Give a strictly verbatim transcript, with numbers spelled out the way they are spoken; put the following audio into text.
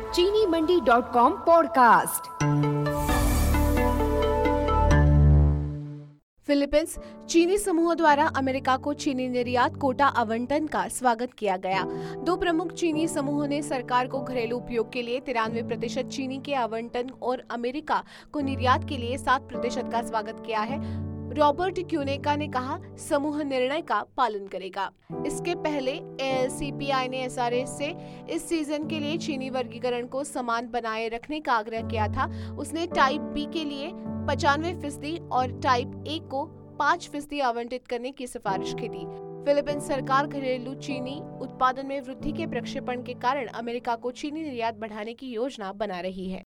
चीनी मंडी dot com podcast. Philippines चीनी समूह द्वारा अमेरिका को चीनी निर्यात कोटा आवंटन का स्वागत किया गया। दो प्रमुख चीनी समूहों ने सरकार को घरेलू उपयोग के लिए तिरानवे प्रतिशत चीनी के आवंटन और अमेरिका को निर्यात के लिए सात प्रतिशत का स्वागत किया है। रॉबर्ट क्यूनेका ने कहा, समूह निर्णय का पालन करेगा। इसके पहले A L C P I ने एस आर ए से इस सीजन के लिए चीनी वर्गीकरण को समान बनाए रखने का आग्रह किया था। उसने टाइप बी के लिए पचानवे फीसदी और टाइप ए को पाँच फीसदी आवंटित करने की सिफारिश की थी। फिलीपींस सरकार घरेलू चीनी उत्पादन में वृद्धि के प्रक्षेपण के कारण अमेरिका को चीनी निर्यात बढ़ाने की योजना बना रही है।